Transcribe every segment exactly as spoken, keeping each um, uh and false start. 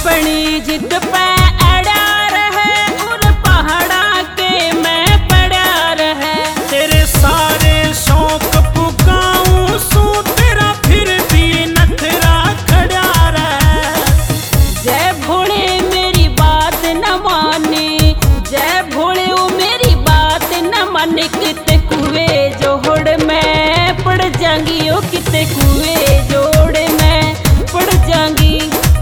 अपनी जिद पे अड़ा रहे और पहाड़ा के मैं पड़ा रहे। तेरे सारे शौक पुकाऊं सू तेरा फिर भी नखरा खड़ा रहे। जय भोले मेरी बात न माने, जय भोले वो मेरी बात न माने। किते कुएं जोड़ में पड़ जाऊंगी, ओ किते कुएं जोड़ में पड़ जाऊंगी।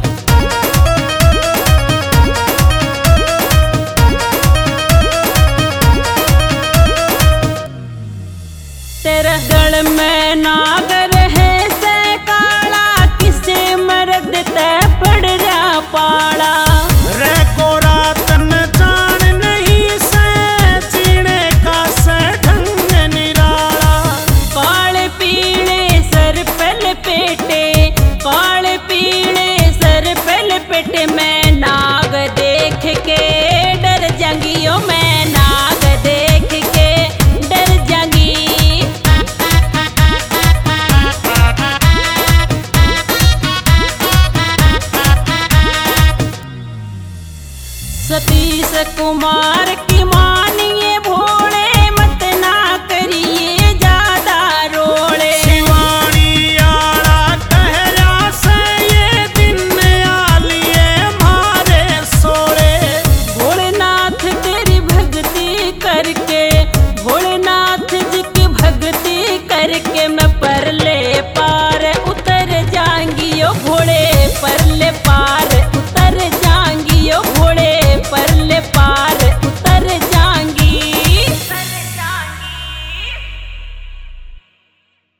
तेरा गल में नागर है से काला, किसे मर्द ते पड़ रहा पाला। रे कोरा तन जान नहीं से जीने का से ढंग निराला। काले पीले सर पे लपेटे, काले पीले सर पे लपेटे। मैं नाग देख के डर जाऊंगी, ओ मैं नाग देख के डर जाऊंगी। सतीश कुमार